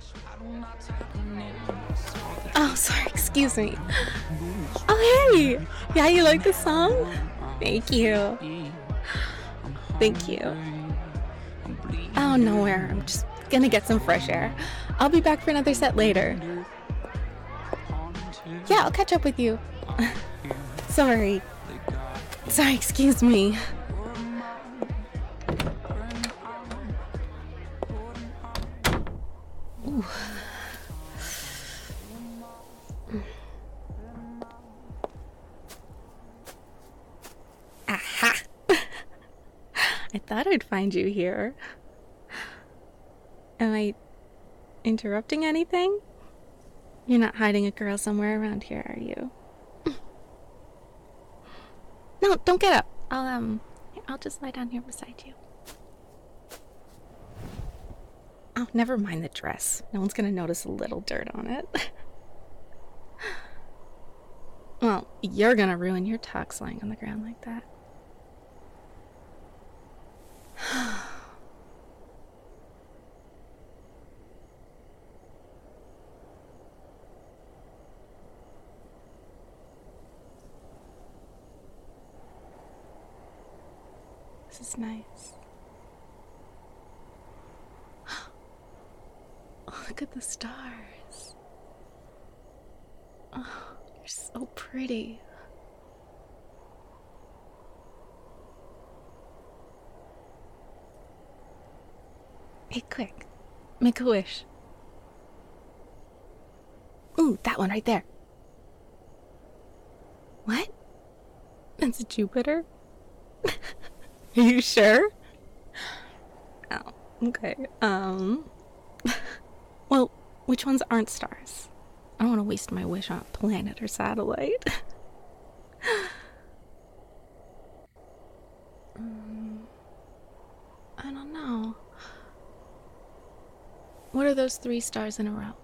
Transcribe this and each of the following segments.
Oh, sorry, excuse me. Oh, hey! Yeah, you like the song? Thank you. Thank you. Oh, nowhere. I'm just gonna get some fresh air. I'll be back for another set later. Yeah, I'll catch up with you. Sorry. Sorry, excuse me. Ooh. Aha! I thought I'd find you here. Am I interrupting anything? You're not hiding a girl somewhere around here, are you? No, don't get up. I'll just lie down here beside you. Oh, never mind the dress. No one's gonna notice a little dirt on it. Well, you're gonna ruin your tux lying on the ground like that. This is nice. Oh, look at the stars. Oh, you're so pretty. Hey, quick. Make a wish. Ooh, that one right there. What? That's Jupiter? Are you sure? Oh, okay. Well, which ones aren't stars? I don't want to waste my wish on a planet or satellite. I don't know. What are those 3 stars in a row?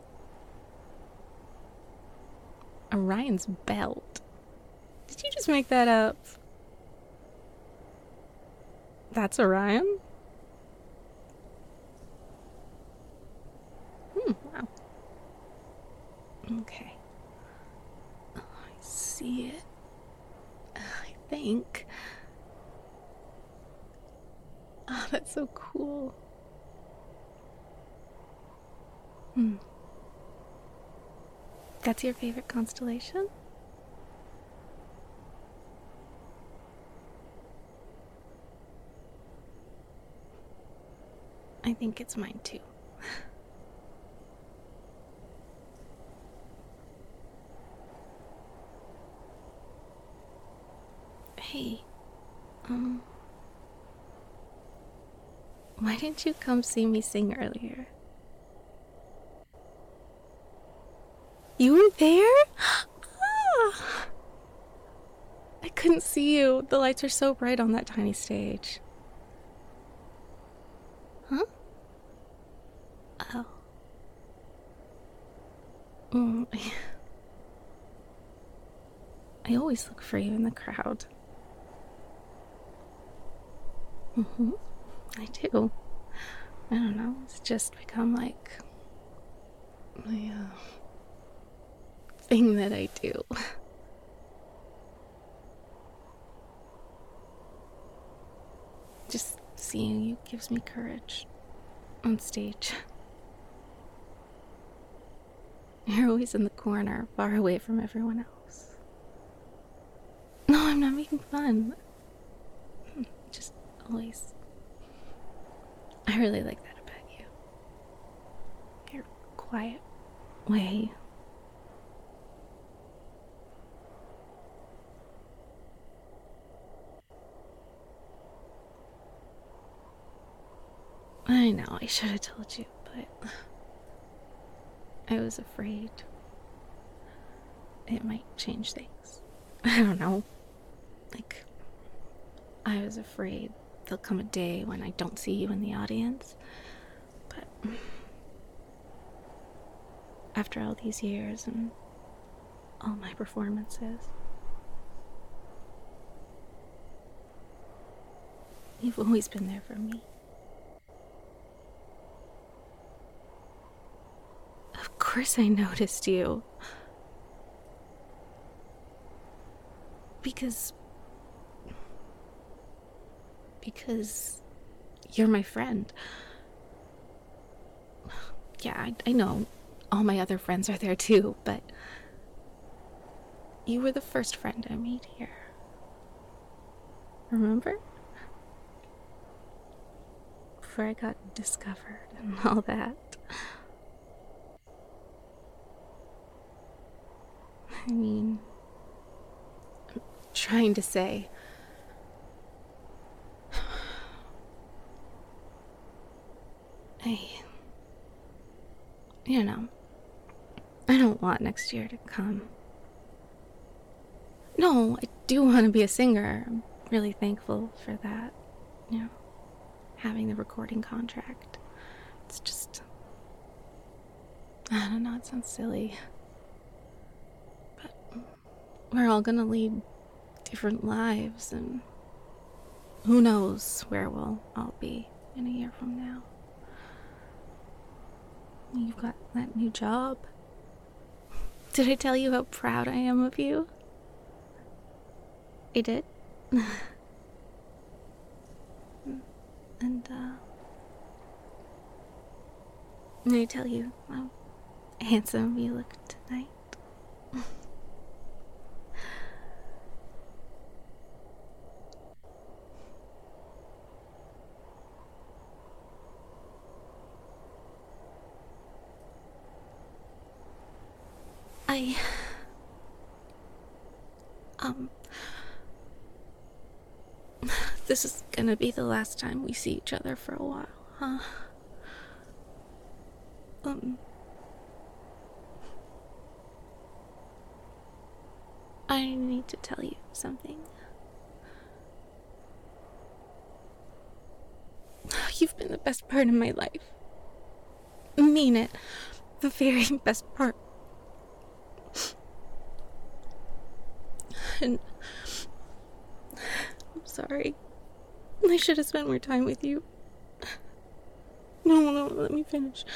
Orion's belt. Did you just make that up? That's Orion? Wow. Okay. Oh, I see it. I think. Oh, that's so cool. That's your favorite constellation? I think it's mine too. Hey, why didn't you come see me sing earlier? You were there? Ah! I couldn't see you. The lights are so bright on that tiny stage. Huh? Oh. I always look for you in the crowd. I do. I don't know. It's just become like my thing that I do. Just seeing you gives me courage on stage. You're always in the corner, far away from everyone else. No, I'm not making fun. Just always. I really like that about you. Your quiet way. I know, I should have told you, but I was afraid it might change things. I don't know. Like, I was afraid there'll come a day when I don't see you in the audience. But after all these years and all my performances, you've always been there for me. course I noticed you. Because. Because you're my friend. Yeah, I know all my other friends are there too, but you were the first friend I made here. Remember? Before I got discovered and all that. I mean, I'm trying to say. I. You know, I don't want next year to come. No, I do want to be a singer. I'm really thankful for that. You know, having the recording contract. It's just. I don't know, it sounds silly. But we're all gonna lead different lives, and who knows where we'll all be in a year from now. You've got that new job. Did I tell you how proud I am of you? I did? And, did I tell you how handsome you look tonight? I. This is gonna be the last time we see each other for a while, huh? I need to tell you something. You've been the best part of my life. I mean it. The very best part. And I'm sorry. I should have spent more time with you. No, let me finish.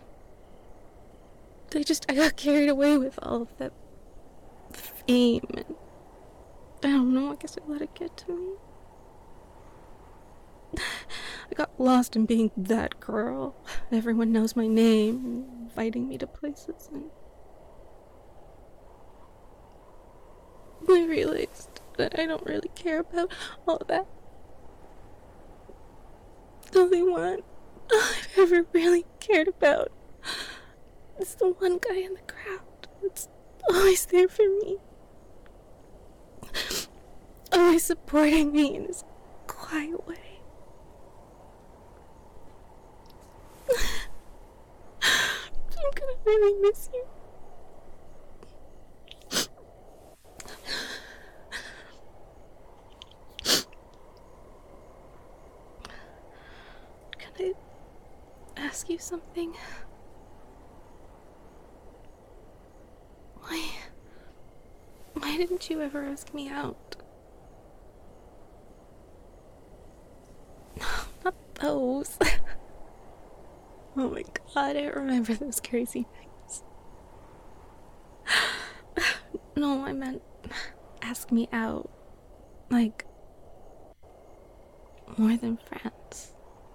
I got carried away with all of that fame, and I don't know, I guess I let it get to me. I got lost in being that girl. Everyone knows my name and inviting me to places, and I realized that I don't really care about all of that. The only one I've ever really cared about is the one guy in the crowd that's always there for me. Always supporting me in his quiet way. I'm gonna really miss you. Can I ask you something? Why didn't you ever ask me out? No, not those. Oh my god, I remember those crazy nights. No, I meant ask me out. Like, more than friends.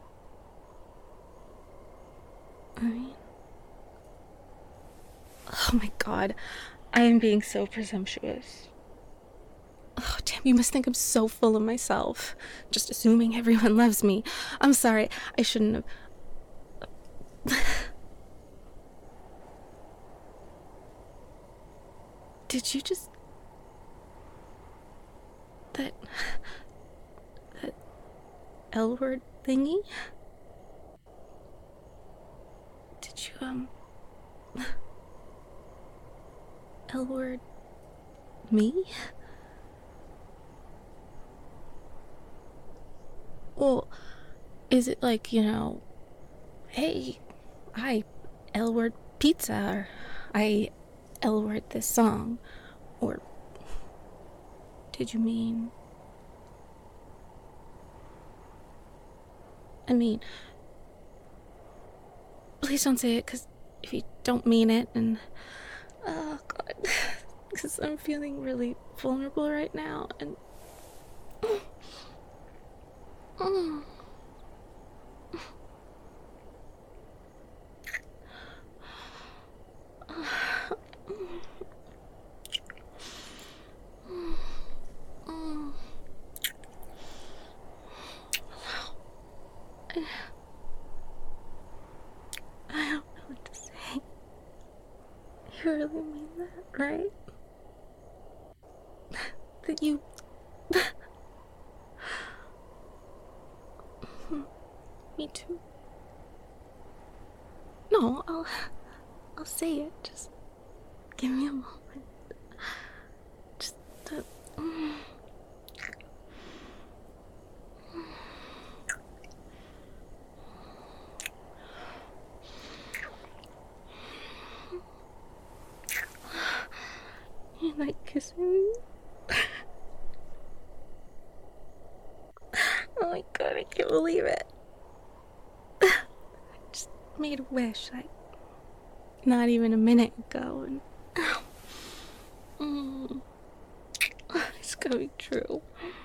I mean, oh my god, I am being so presumptuous. Oh, damn, you must think I'm so full of myself. Just assuming everyone loves me. I'm sorry, I shouldn't have. Did you just. That L word thingy? Did you, L word me? Well, is it like, hey, I L word pizza, or I L word this song? Or did you mean. I mean, please don't say it, because if you don't mean it, and oh god, because I'm feeling really vulnerable right now, and I don't know what to say. You really mean that, right? That you... Me too. No, I'll say it. Just give me a moment. Just you like kissing me? Oh my god, I can't believe it. I just made a wish, like, not even a minute ago, and it's coming true.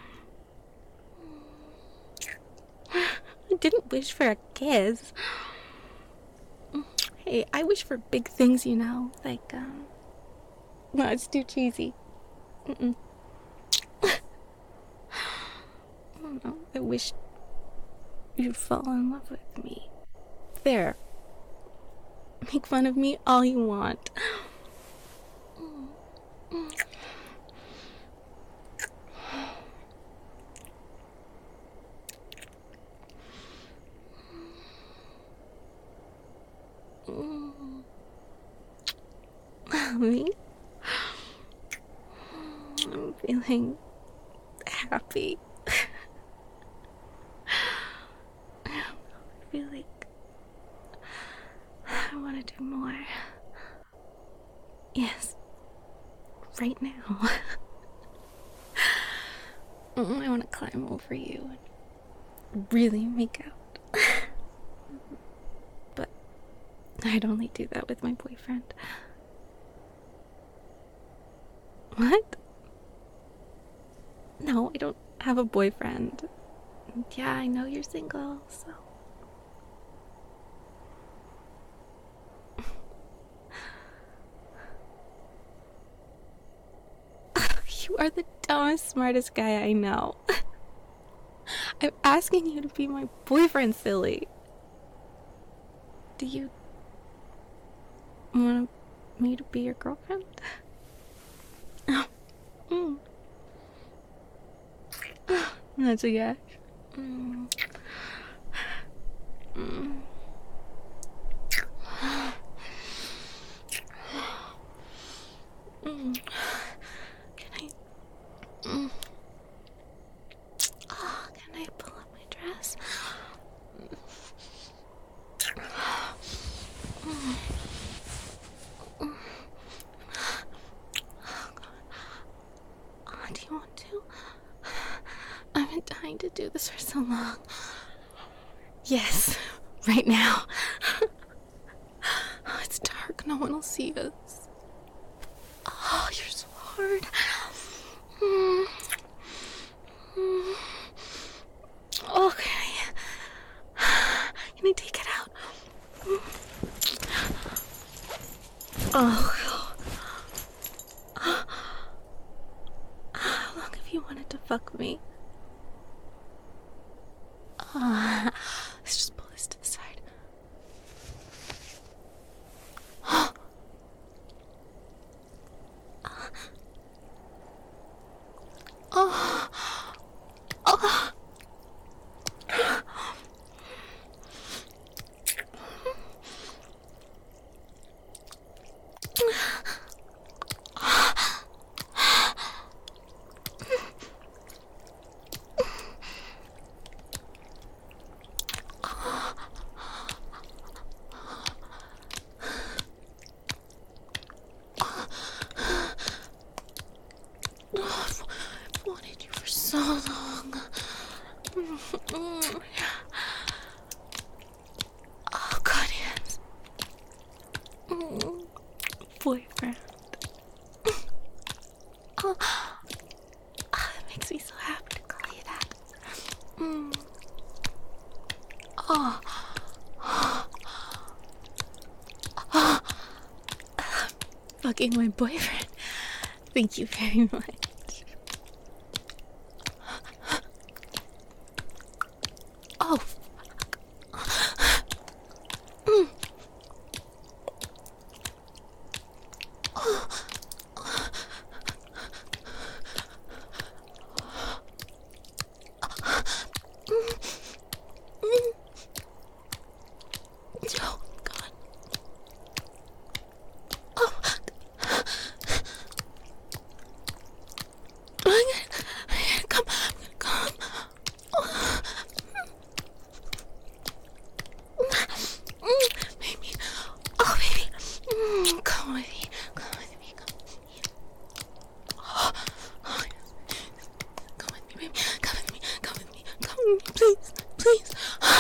I didn't wish for a kiss. Hey, I wish for big things, you know, like, no, it's too cheesy. I don't know, I wish you'd fall in love with me. There. Make fun of me all you want. Me? I'm feeling happy. I feel like I want to do more. Yes. Right now. I want to climb over you and really make out. But I'd only do that with my boyfriend. What? No, I don't have a boyfriend. Yeah, I know you're single, so... You are the dumbest, smartest guy I know. I'm asking you to be my boyfriend, silly. Do you want me to be your girlfriend? Oh, that's a yes. Can I... can I pull up my dress? Do you want to? I've been dying to do this for so long. Yes, right now. Oh, it's dark, no one will see us. Oh, you're so hard. Okay. Can I take it out? Oh. How long have you wanted to fuck me? Let's just pull this to the side. Oh. Oh. Fucking my boyfriend. Thank you very much. Oh. Oh, God. Oh. Come. Baby. Oh, baby. Come with me. Come with me. Come with me. Oh, yes. Come with me, baby. Come with me. Come with me. Come with me. Please. Please.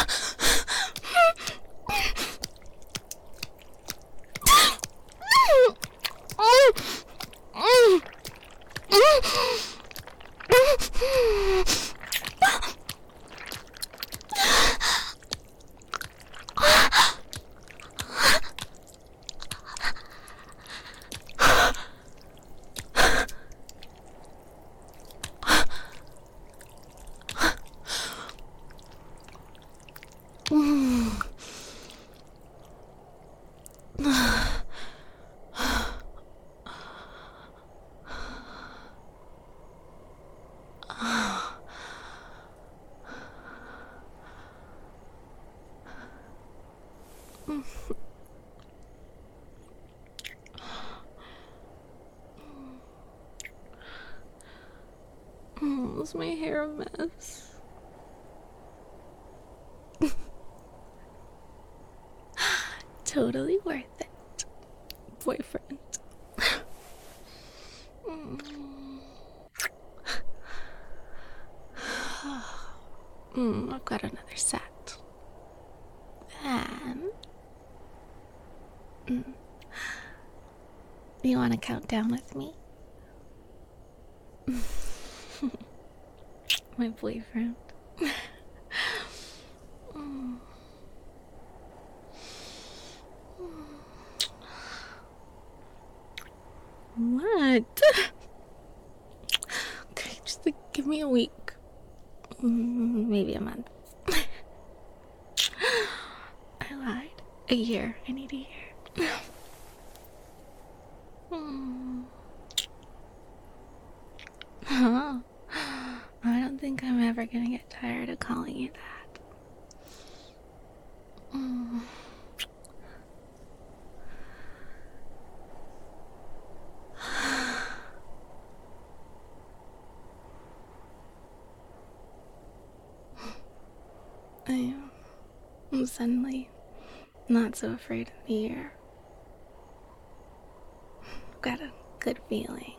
Is my hair a mess? Totally worth it, boyfriend. I've got another set. Then, you want to count down with me? My boyfriend. What? Okay, just like, give me a week. Maybe a month. I lied. A year. I need a year. Huh? I don't think I'm ever gonna get tired of calling you that. I'm suddenly not so afraid of the air. I've got a good feeling.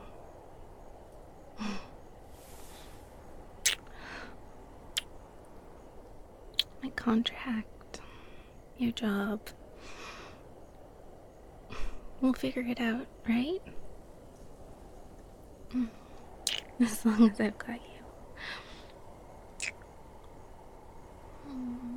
My contract, your job. We'll figure it out, right? As long as I've got you.